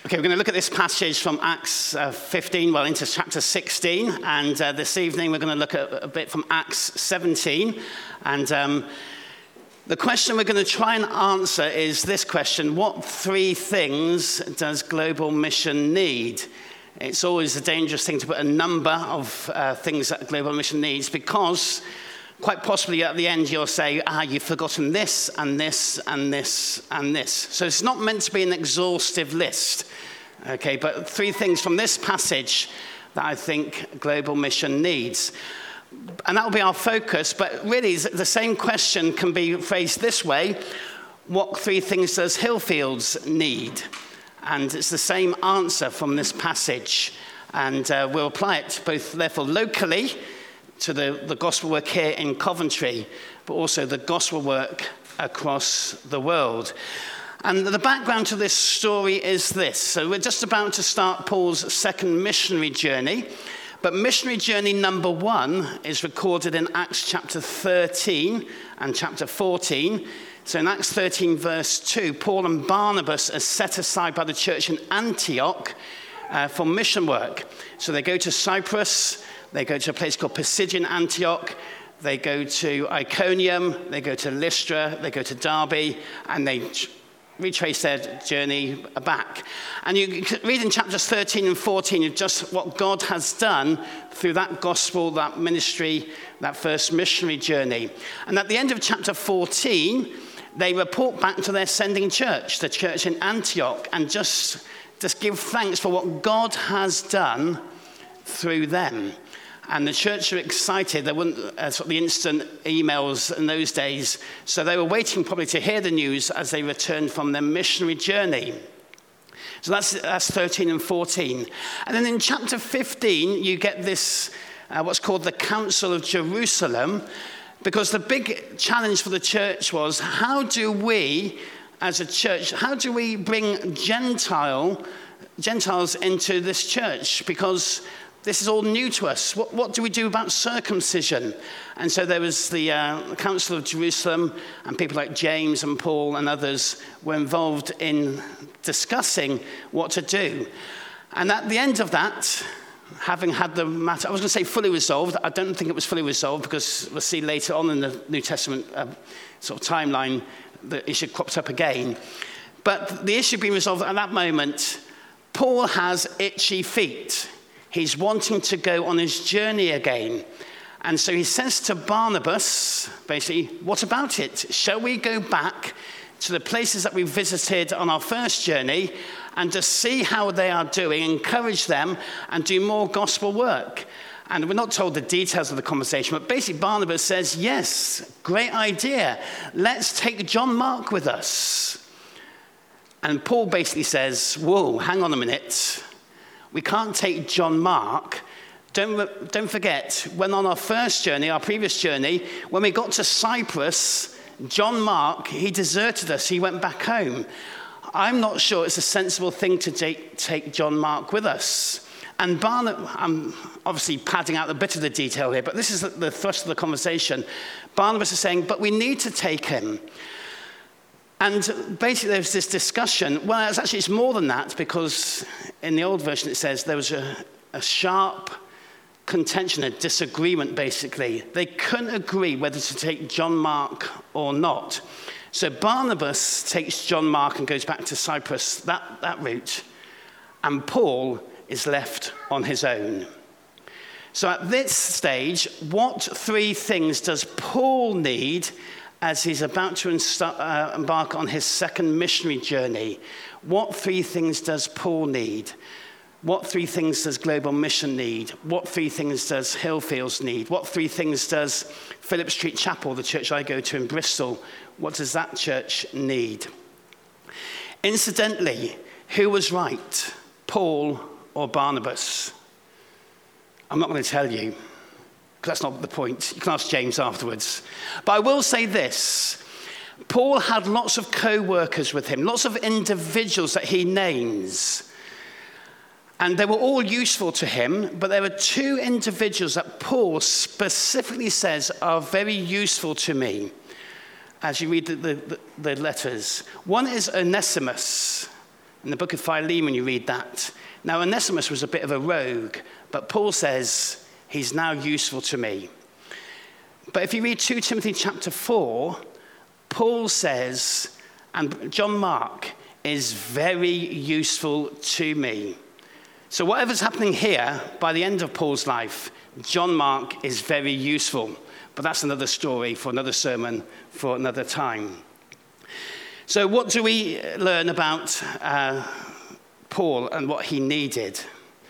Okay, we're going to look at this passage from Acts 15, into chapter 16. And this evening we're going to look at a bit from Acts 17. And the question we're going to try and answer is this question: what three things does Global Mission need? It's always a dangerous thing to put a number of things that Global Mission needs, because quite possibly at the end you'll say, you've forgotten this and this and this and this. So it's not meant to be an exhaustive list. Okay, but three things from this passage that I think Global Mission needs. And that will be our focus, but really the same question can be phrased this way: what three things does Hillfields need? And it's the same answer from this passage. And we'll apply it both, therefore, locally to the gospel work here in Coventry, but also the gospel work across the world. And the background to this story is this. So we're just about to start Paul's second missionary journey. But missionary journey number 1 is recorded in Acts chapter 13 and chapter 14. So in Acts 13 verse 2, Paul and Barnabas are set aside by the church in Antioch for mission work. So they go to Cyprus, they go to a place called Pisidian Antioch, they go to Iconium, they go to Lystra, they go to Derbe, and they retrace their journey back. And you read in chapters 13 and 14 just what God has done through that gospel, that ministry, that first missionary journey. And at the end of chapter 14, they report back to their sending church, the church in Antioch, and just give thanks for what God has done through them. And the church are excited. There weren't sort of the instant emails in those days, so they were waiting probably to hear the news as they returned from their missionary journey. So that's 13 and 14. And then in chapter 15, you get this, what's called the Council of Jerusalem, because the big challenge for the church was, how do we, as a church, how do we bring Gentiles into this church? Because this is all new to us. What do we do about circumcision? And so there was the Council of Jerusalem, and people like James and Paul and others were involved in discussing what to do. And at the end of that, having had the matter, I was going to say fully resolved. I don't think it was fully resolved, because we'll see later on in the New Testament sort of timeline, the issue cropped up again. But the issue being resolved at that moment, Paul has itchy feet. He's wanting to go on his journey again. And so he says to Barnabas, basically, what about it? Shall we go back to the places that we visited on our first journey and just see how they are doing, encourage them, and do more gospel work? And we're not told the details of the conversation, but basically Barnabas says, yes, great idea. Let's take John Mark with us. And Paul basically says, whoa, hang on a minute. We can't take John Mark. Don't forget, when on our first journey, our previous journey, when we got to Cyprus, John Mark, he deserted us. He went back home. I'm not sure it's a sensible thing to take John Mark with us. And I'm obviously padding out a bit of the detail here, but this is the thrust of the conversation. Barnabas is saying, but we need to take him. And basically there's this discussion. Well, it's more than that, because in the old version it says there was a sharp contention, a disagreement basically. They couldn't agree whether to take John Mark or not. So Barnabas takes John Mark and goes back to Cyprus, that route. And Paul is left on his own. So at this stage, what three things does Paul need as he's about to embark on his second missionary journey? What three things does Paul need? What three things does Global Mission need? What three things does Hillfields need? What three things does Phillip Street Chapel, the church I go to in Bristol, what does that church need? Incidentally, who was right, Paul or Barnabas? I'm not going to tell you, because that's not the point. You can ask James afterwards. But I will say this. Paul had lots of co-workers with him, lots of individuals that he names. And they were all useful to him, but there were two individuals that Paul specifically says are very useful to me as you read the letters. One is Onesimus, In the book of Philemon, you read that. Now, Onesimus was a bit of a rogue, but Paul says he's now useful to me. But if you read 2 Timothy chapter 4, Paul says, and John Mark is very useful to me. So whatever's happening here, by the end of Paul's life, John Mark is very useful. But that's another story for another sermon for another time. So what do we learn about Paul and what he needed?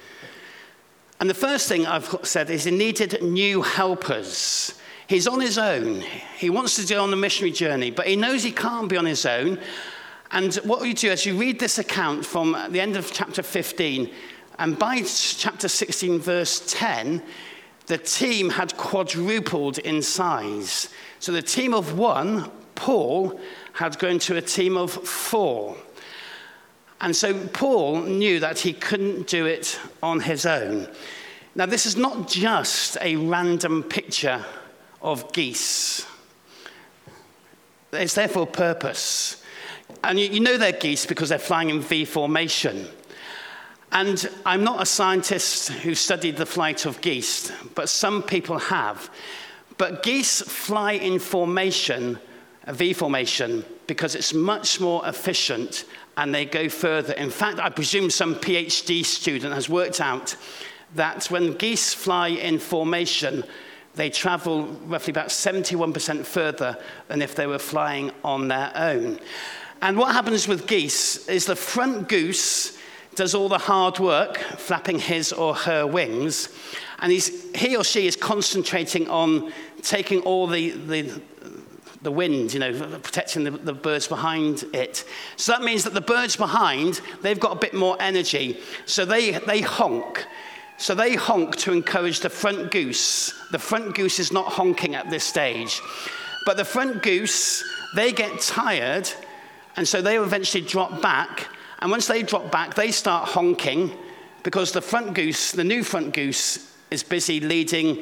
And the first thing I've said is he needed new helpers. He's on his own. He wants to go on a missionary journey, but he knows he can't be on his own. And what you do as you read this account from the end of chapter 15, and by chapter 16, verse 10, the team had quadrupled in size. So the team of 1, Paul, had grown to a team of 4. And so Paul knew that he couldn't do it on his own. Now, this is not just a random picture of geese. It's there for a purpose. And you know they're geese because they're flying in V formation. And I'm not a scientist who studied the flight of geese, but some people have. But geese fly in formation, a V formation, because it's much more efficient and they go further. In fact, I presume some PhD student has worked out that when geese fly in formation, they travel roughly about 71% further than if they were flying on their own. And what happens with geese is the front goose does all the hard work, flapping his or her wings, and he or she is concentrating on taking all the wind, protecting the birds behind it. So that means that the birds behind, they've got a bit more energy, so they honk. So they honk to encourage the front goose. The front goose is not honking at this stage. But the front goose, they get tired, and so they will eventually drop back. And once they drop back, they start honking because the front goose, the new front goose, is busy leading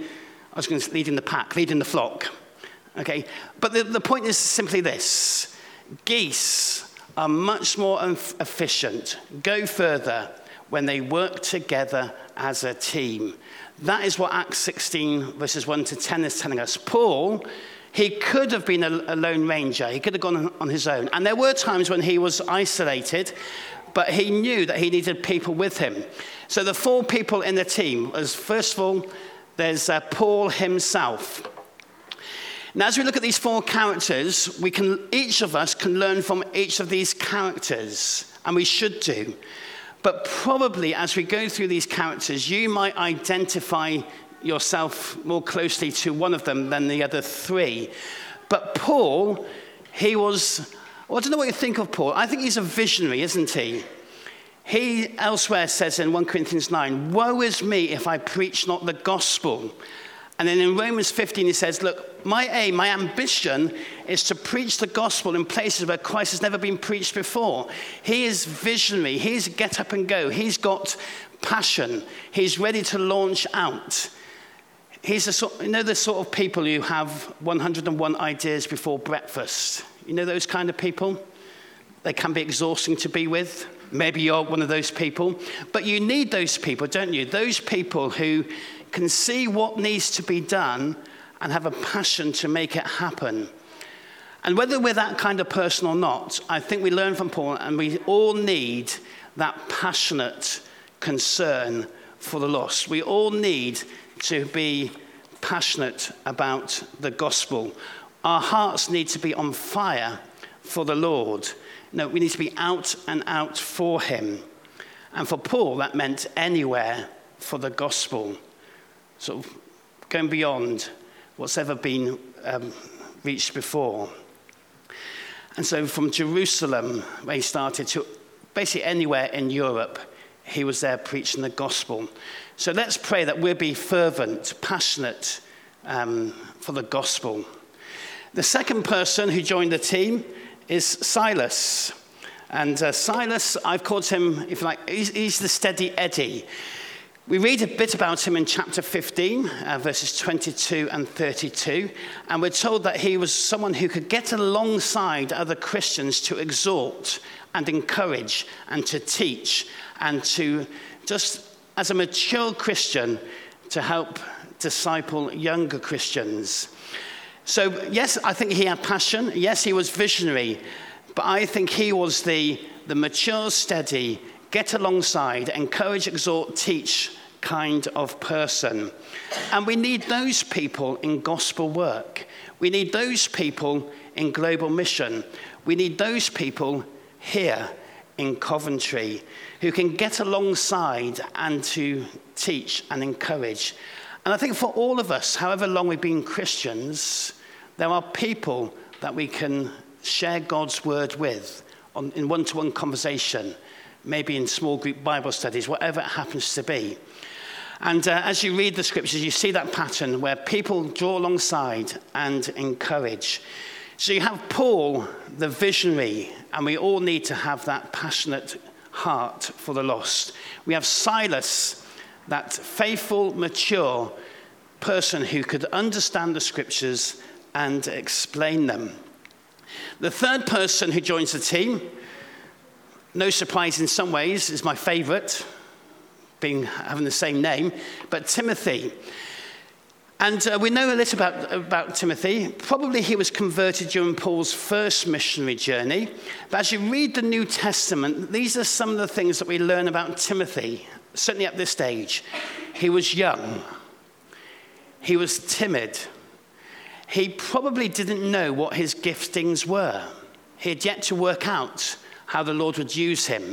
the pack, leading the flock. Okay? But the point is simply this. Geese are much more efficient, go further when they work together as a team. That is what Acts 16, verses 1 to 10 is telling us. Paul, he could have been a lone ranger. He could have gone on his own. And there were times when he was isolated, but he knew that he needed people with him. So the 4 people in the team was, first of all, there's Paul himself. Now, as we look at these 4 characters, each of us can learn from each of these characters, and we should do. But probably as we go through these characters, you might identify yourself more closely to one of them than the other 3. But Paul, I don't know what you think of Paul. I think he's a visionary, isn't he? He elsewhere says in 1 Corinthians 9, "Woe is me if I preach not the gospel." And then in Romans 15, he says, look, my aim, my ambition is to preach the gospel in places where Christ has never been preached before. He is visionary. He's get up and go. He's got passion. He's ready to launch out. He's the sort of people who have 101 ideas before breakfast. You know those kind of people? They can be exhausting to be with. Maybe you're one of those people. But you need those people, don't you? Those people who can see what needs to be done and have a passion to make it happen. And whether we're that kind of person or not, I think we learn from Paul, and we all need that passionate concern for the lost. We all need to be passionate about the gospel. Our hearts need to be on fire for the Lord. No, we need to be out and out for him. And for Paul, that meant anywhere for the gospel. Sort of going beyond what's ever been reached before. And so from Jerusalem, where he started, to basically anywhere in Europe, he was there preaching the gospel. So let's pray that we'll be fervent, passionate for the gospel. The second person who joined the team is Silas. And Silas, I've called him, if you like, he's the steady Eddie. We read a bit about him in chapter 15, verses 22 and 32, and we're told that he was someone who could get alongside other Christians to exhort and encourage and to teach and to just, as a mature Christian, to help disciple younger Christians. So, yes, I think he had passion. Yes, he was visionary. But I think he was the mature, steady, get alongside, encourage, exhort, teach kind of person. And we need those people in gospel work. We need those people in global mission. We need those people here in Coventry who can get alongside and to teach and encourage. And I think for all of us, however long we've been Christians, there are people that we can share God's word with in one-to-one conversation, maybe in small group Bible studies, whatever it happens to be. And as you read the scriptures, you see that pattern where people draw alongside and encourage. So you have Paul, the visionary, and we all need to have that passionate heart for the lost. We have Silas, that faithful, mature person who could understand the scriptures and explain them. The third person who joins the team, no surprise in some ways, is my favorite, having the same name, but Timothy. And we know a little about Timothy. Probably he was converted during Paul's first missionary journey. But as you read the New Testament, these are some of the things that we learn about Timothy, certainly at this stage. He was young. He was timid. He probably didn't know what his giftings were. He had yet to work out how the Lord would use him.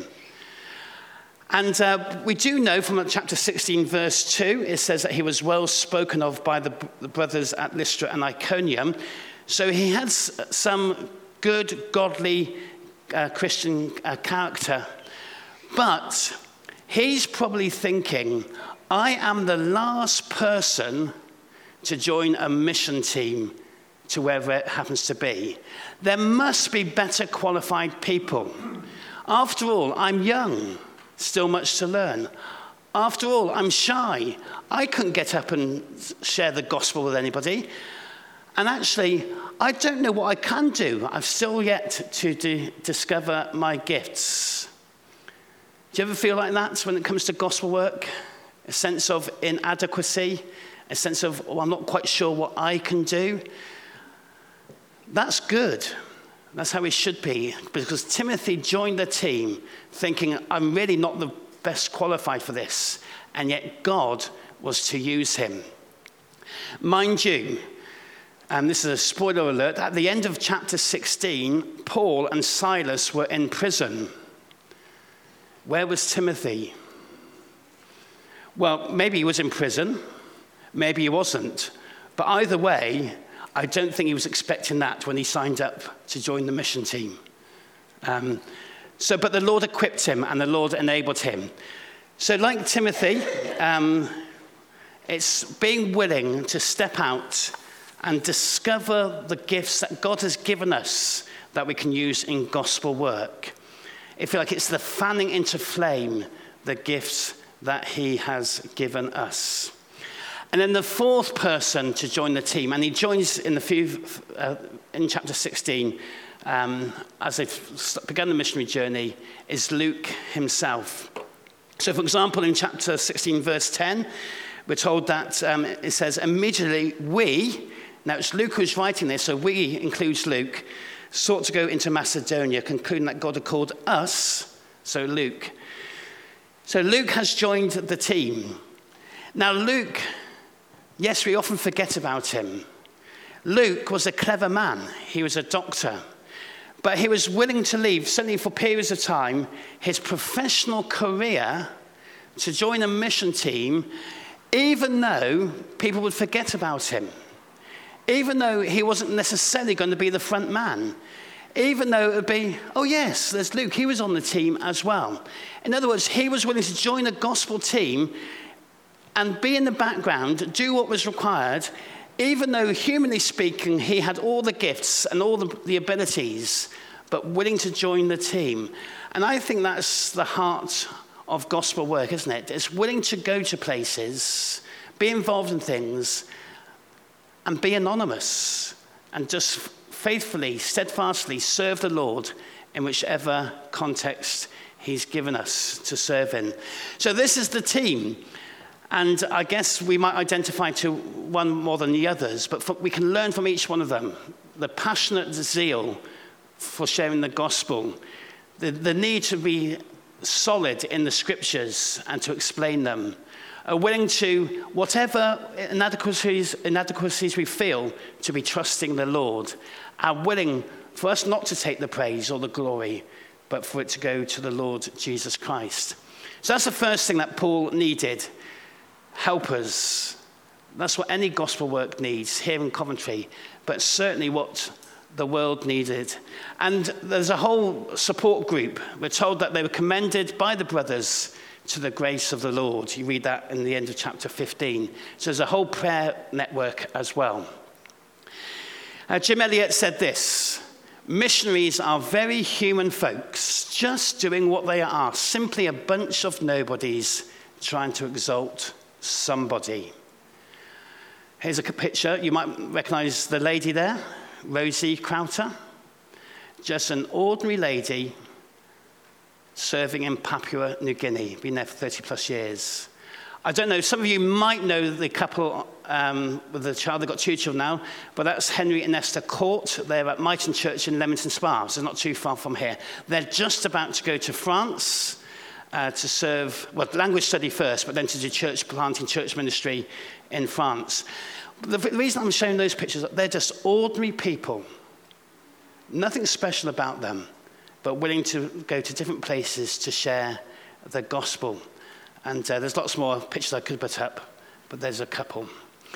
And we do know from chapter 16, verse 2, it says that he was well spoken of by the brothers at Lystra and Iconium. So he had some good, godly Christian character. But he's probably thinking, I am the last person to join a mission team to wherever it happens to be. There must be better qualified people. After all, I'm young. Still much to learn. After all, I'm shy. I couldn't get up and share the gospel with anybody. And actually, I don't know what I can do. I've still yet to discover my gifts. Do you ever feel like that when it comes to gospel work? A sense of inadequacy, a sense of, I'm not quite sure what I can do. That's good. That's how it should be, because Timothy joined the team thinking, I'm really not the best qualified for this, and yet God was to use him. Mind you, and this is a spoiler alert, at the end of chapter 16, Paul and Silas were in prison. Where was Timothy? Well, maybe he was in prison, maybe he wasn't, but either way, I don't think he was expecting that when he signed up to join the mission team. But the Lord equipped him and the Lord enabled him. So like Timothy, it's being willing to step out and discover the gifts that God has given us that we can use in gospel work. I feel like it's the fanning into flame the gifts that he has given us. And then the fourth person to join the team, and he joins in in chapter 16, as they've begun the missionary journey, is Luke himself. So, for example, in chapter 16, verse 10, we're told that it says, immediately we, now it's Luke who's writing this, so we includes Luke, sought to go into Macedonia, concluding that God had called us, so Luke. So Luke has joined the team. Now Luke, yes, we often forget about him. Luke was a clever man. He was a doctor. But he was willing to leave, certainly for periods of time, his professional career to join a mission team, even though people would forget about him. Even though he wasn't necessarily going to be the front man. Even though it would be, oh yes, there's Luke, he was on the team as well. In other words, he was willing to join a gospel team and be in the background, do what was required, even though, humanly speaking, he had all the gifts and all the abilities, but willing to join the team. And I think that's the heart of gospel work, isn't it? It's willing to go to places, be involved in things, and be anonymous, and just faithfully, steadfastly serve the Lord in whichever context he's given us to serve in. So this is the team. And I guess we might identify to one more than the others, but we can learn from each one of them. The passionate zeal for sharing the gospel, the need to be solid in the scriptures and to explain them, are willing to, whatever inadequacies we feel, to be trusting the Lord, are willing for us not to take the praise or the glory, but for it to go to the Lord Jesus Christ. So that's the first thing that Paul needed. Helpers. That's what any gospel work needs here in Coventry, but certainly what the world needed. And there's a whole support group. We're told that they were commended by the brothers to the grace of the Lord. You read that in the end of chapter 15. So there's a whole prayer network as well. Jim Elliot said this: missionaries are very human folks, just doing what they are, simply a bunch of nobodies trying to exalt somebody. Here's a picture. You might recognize the lady there, Rosie Crowther. Just an ordinary lady serving in Papua New Guinea, been there for 30 plus years. I don't know, some of you might know the couple with the child. They've got 2 children now, but that's Henry and Esther Court. They're at Myton Church in Leamington Spa, so not too far from here. They're just about to go to France to serve, well, language study first, but then to do church planting, church ministry in France. The reason I'm showing those pictures, they're just ordinary people. Nothing special about them, but willing to go to different places to share the gospel. And there's lots more pictures I could put up, but there's a couple.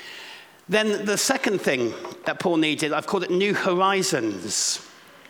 Then the second thing that Paul needed, I've called it New Horizons.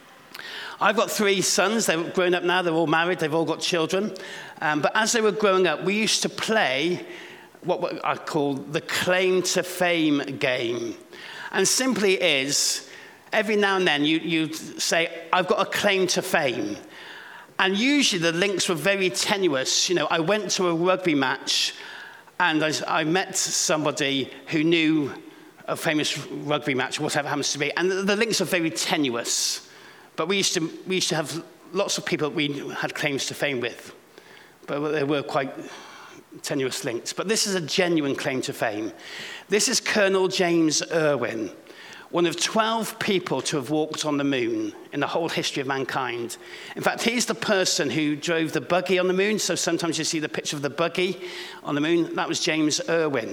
I've got 3 sons. They've grown up now. They're all married. They've all got children. But as they were growing up, we used to play what I call the claim to fame game. And simply is, every now and then you say, I've got a claim to fame. And usually the links were very tenuous. You know, I went to a rugby match and I met somebody who knew a famous rugby match, whatever it happens to be. And the links are very tenuous. But we used to have lots of people that we had claims to fame with. But they were quite tenuous links. But this is a genuine claim to fame. This is Colonel James Irwin, one of 12 people to have walked on the moon in the whole history of mankind. In fact, he's the person who drove the buggy on the moon. So sometimes you see the picture of the buggy on the moon. That was James Irwin.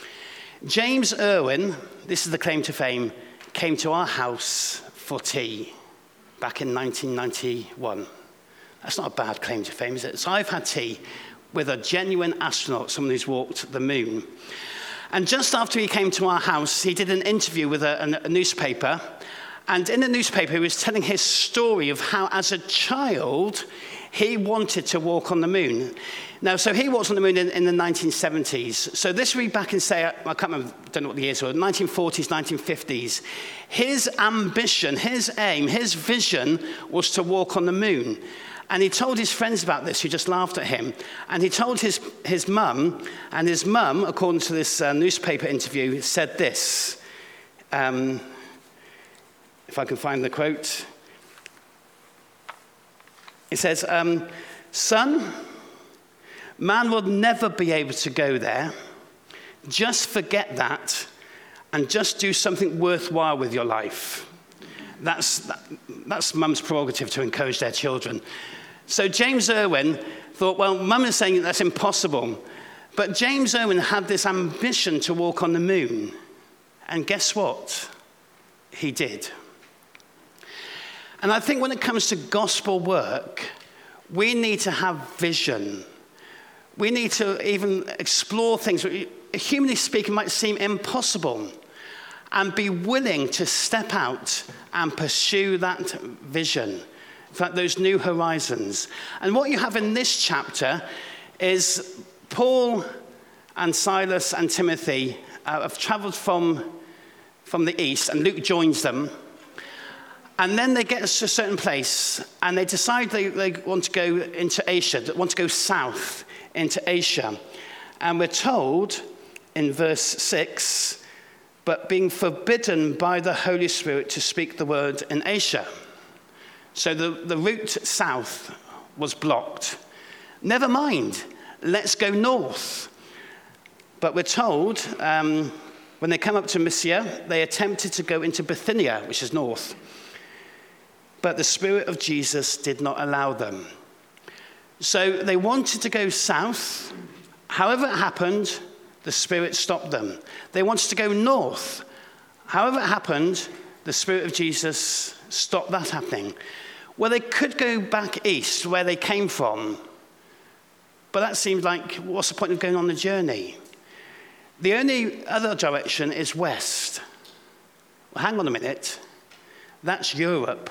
James Irwin, this is the claim to fame, came to our house for tea back in 1991. That's not a bad claim to fame, is it? So I've had tea with a genuine astronaut, someone who's walked the moon. And just after he came to our house, he did an interview with a newspaper. And in the newspaper, he was telling his story of how, as a child, he wanted to walk on the moon. Now, so he walked on the moon in the 1970s. So this would be back in, say, I can't remember, don't know what the years were, 1940s, 1950s. His ambition, his aim, his vision was to walk on the moon. And he told his friends about this, who just laughed at him. And he told his mum, and his mum, according to this newspaper interview, said this. If I can find the quote. It says, son, man will never be able to go there. Just forget that and just do something worthwhile with your life. That's mum's prerogative to encourage their children. So James Irwin thought, well, mum is saying that's impossible. But James Irwin had this ambition to walk on the moon. And guess what? He did. And I think when it comes to gospel work, we need to have vision. We need to even explore things that, humanly speaking, might seem impossible, and be willing to step out and pursue that vision. In fact, those new horizons. And what you have in this chapter is Paul and Silas and Timothy have traveled from the east, and Luke joins them. And then they get to a certain place, and they decide they want to go into Asia, they want to go south into Asia. And we're told in verse 6, but being forbidden by the Holy Spirit to speak the word in Asia. So the route south was blocked. Never mind, let's go north. But we're told when they come up to Mysia, they attempted to go into Bithynia, which is north. But the Spirit of Jesus did not allow them. So they wanted to go south. However it happened, the Spirit stopped them. They wanted to go north. However it happened, the Spirit of Jesus stopped that happening. Well, they could go back east, where they came from. But that seemed like, what's the point of going on the journey? The only other direction is west. Well, hang on a minute. That's Europe.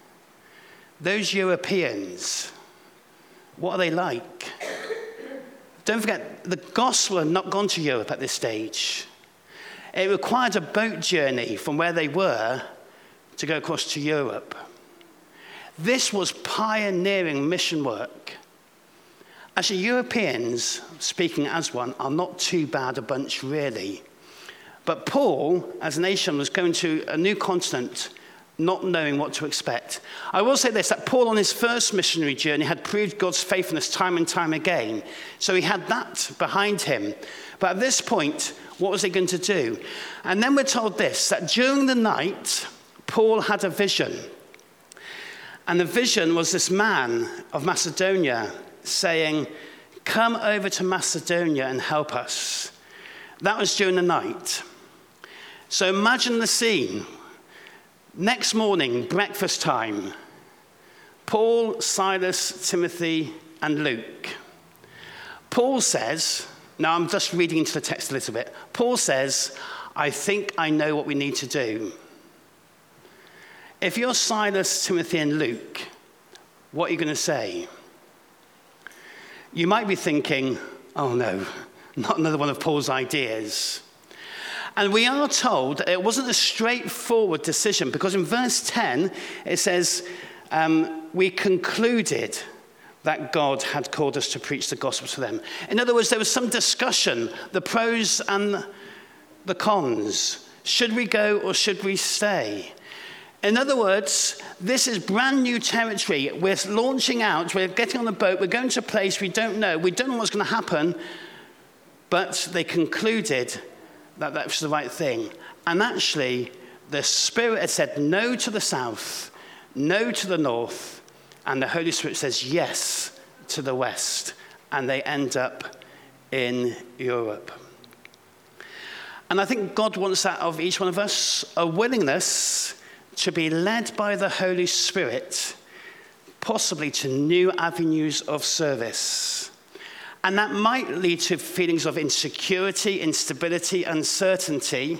Those Europeans, what are they like? Don't forget, the gospel had not gone to Europe at this stage. It required a boat journey from where they were to go across to Europe. This was pioneering mission work. Actually, Europeans, speaking as one, are not too bad a bunch, really. But Paul, as a nation, was going to a new continent, not knowing what to expect. I will say this, that Paul on his first missionary journey had proved God's faithfulness time and time again. So he had that behind him. But at this point, what was he going to do? And then we're told this, that during the night, Paul had a vision. And the vision was this man of Macedonia saying, come over to Macedonia and help us. That was during the night. So imagine the scene. Next morning, breakfast time, Paul, Silas, Timothy, and Luke. Paul says, now I'm just reading into the text a little bit. Paul says, I think I know what we need to do. If you're Silas, Timothy, and Luke, what are you going to say? You might be thinking, oh no, not another one of Paul's ideas. And we are told that it wasn't a straightforward decision, because in verse 10, it says, we concluded that God had called us to preach the gospel to them. In other words, there was some discussion, the pros and the cons. Should we go or should we stay? In other words, this is brand new territory. We're launching out, we're getting on the boat, we're going to a place we don't know what's going to happen, but they concluded that was the right thing. And actually, the Spirit had said no to the south, no to the north, and the Holy Spirit says yes to the west. And they end up in Europe. And I think God wants that of each one of us, a willingness to be led by the Holy Spirit, possibly to new avenues of service. And that might lead to feelings of insecurity, instability, uncertainty,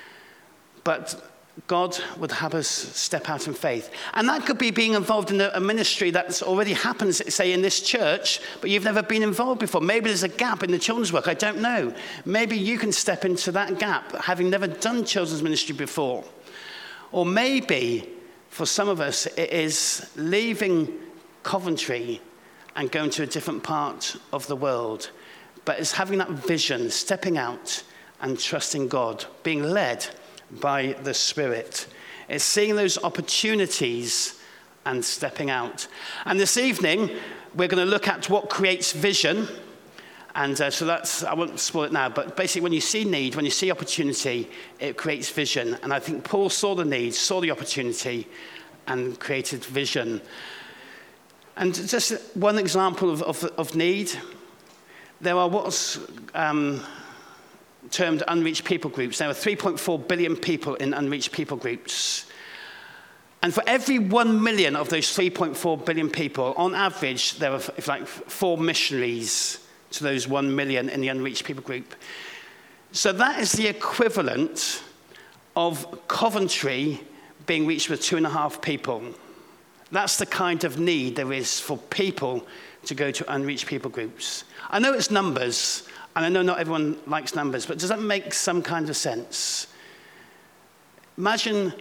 but God would have us step out in faith. And that could be being involved in a ministry that's already happened, say, in this church, but you've never been involved before. Maybe there's a gap in the children's work, I don't know. Maybe you can step into that gap, having never done children's ministry before. Or maybe, for some of us, it is leaving Coventry and going to a different part of the world. But it's having that vision, stepping out and trusting God, being led by the Spirit. It's seeing those opportunities and stepping out. And this evening, we're going to look at what creates vision. And so that's, I won't spoil it now, but basically when you see need, when you see opportunity, it creates vision. And I think Paul saw the need, saw the opportunity, and created vision. And just one example of need, there are what's termed unreached people groups. There are 3.4 billion people in unreached people groups. And for every 1 million of those 3.4 billion people, on average, there are 4 missionaries to those 1 million in the unreached people group. So that is the equivalent of Coventry being reached with 2.5 people. That's the kind of need there is for people to go to unreached people groups. I know it's numbers, and I know not everyone likes numbers, but does that make some kind of sense? Imagine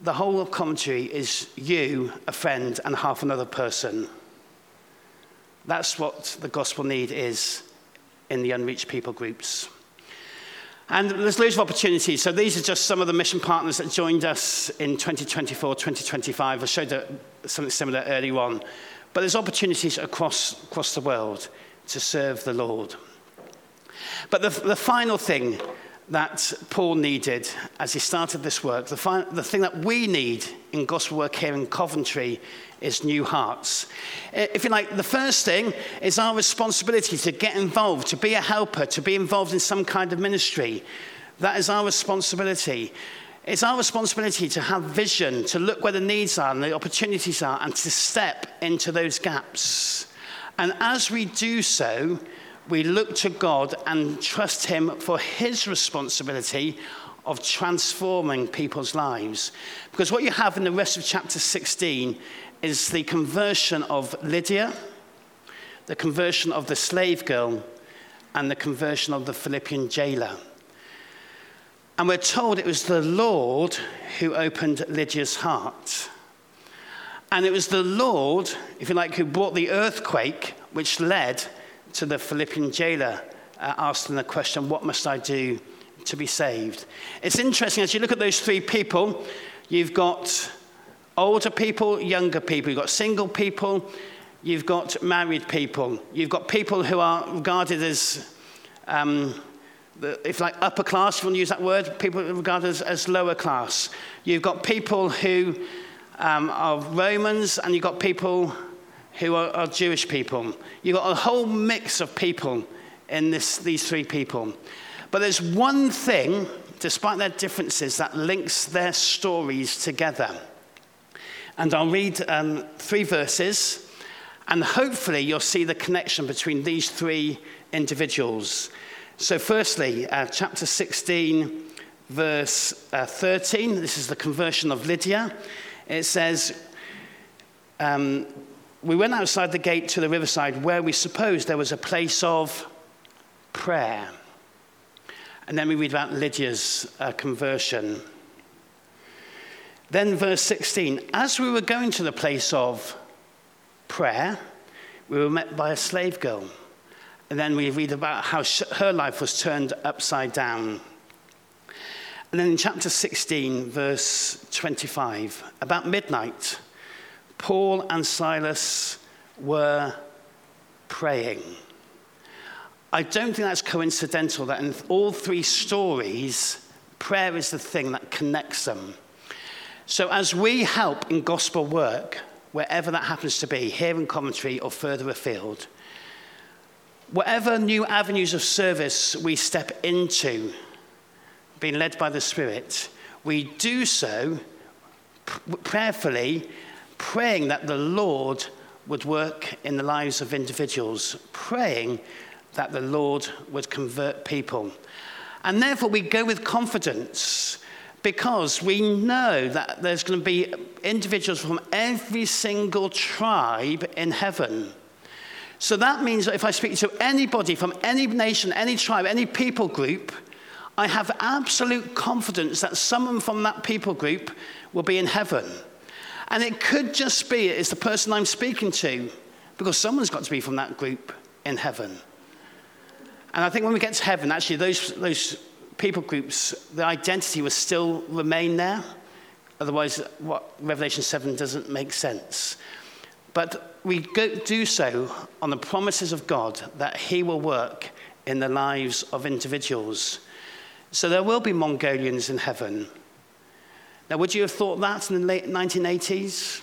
the whole of Coventry is you, a friend, and half another person. That's what the gospel need is in the unreached people groups. And there's loads of opportunities. So these are just some of the mission partners that joined us in 2024, 2025. I showed something similar earlier on. But there's opportunities across the world to serve the Lord. But the final thing that Paul needed as he started this work, the thing that we need in gospel work here in Coventry is new hearts. If you like, the first thing is our responsibility to get involved, to be a helper, to be involved in some kind of ministry. That is our responsibility. It's our responsibility to have vision, to look where the needs are and the opportunities are, and to step into those gaps. And as we do so, we look to God and trust him for his responsibility of transforming people's lives. Because what you have in the rest of chapter 16 is the conversion of Lydia, the conversion of the slave girl, and the conversion of the Philippian jailer. And we're told it was the Lord who opened Lydia's heart. And it was the Lord, if you like, who brought the earthquake, which led to the Philippian jailer asking the question, what must I do to be saved? It's interesting, as you look at those three people, you've got older people, younger people, you've got single people, you've got married people, you've got people who are regarded as, if like upper class, if you want to use that word, people regarded as lower class. You've got people who are Romans, and you've got people who are Jewish people. You've got a whole mix of people in these three people. But there's one thing, despite their differences, that links their stories together. And I'll read 3 verses, and hopefully you'll see the connection between these three individuals. So firstly, chapter 16, verse 13, this is the conversion of Lydia. It says, we went outside the gate to the riverside where we supposed there was a place of prayer. And then we read about Lydia's conversion. Then verse 16, as we were going to the place of prayer, we were met by a slave girl. And then we read about how her life was turned upside down. And then in chapter 16, verse 25, about midnight, Paul and Silas were praying. I don't think that's coincidental that in all three stories, prayer is the thing that connects them. So as we help in gospel work, wherever that happens to be, here in Coventry or further afield, whatever new avenues of service we step into, being led by the Spirit, we do so prayerfully, praying that the Lord would work in the lives of individuals, praying that the Lord would convert people. And therefore we go with confidence, because we know that there's going to be individuals from every single tribe in heaven. So that means that if I speak to anybody from any nation, any tribe, any people group, I have absolute confidence that someone from that people group will be in heaven. And it could just be it's the person I'm speaking to, because someone's got to be from that group in heaven. And I think when we get to heaven, actually those people groups, the identity will still remain there. Otherwise, what Revelation 7 doesn't make sense. But we do so on the promises of God that he will work in the lives of individuals. So there will be Mongolians in heaven. Now, would you have thought that in the late 1980s?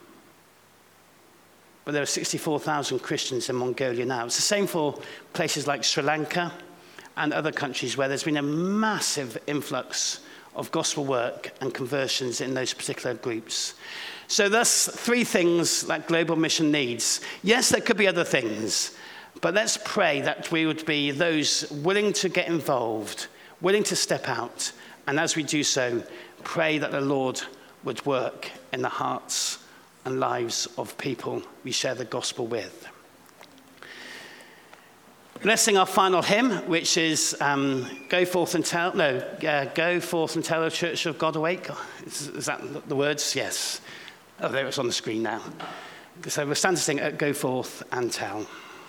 But there are 64,000 Christians in Mongolia now. It's the same for places like Sri Lanka and other countries where there's been a massive influx of gospel work and conversions in those particular groups. So that's 3 things that Global Mission needs. Yes, there could be other things, but let's pray that we would be those willing to get involved, willing to step out, and as we do so, pray that the Lord would work in the hearts and lives of people we share the gospel with. Let's sing our final hymn, which is Go Forth and Tell the Church of God Awake. Is that the words? Yes. Oh, there it's on the screen now. So we'll stand to sing Go Forth and Tell.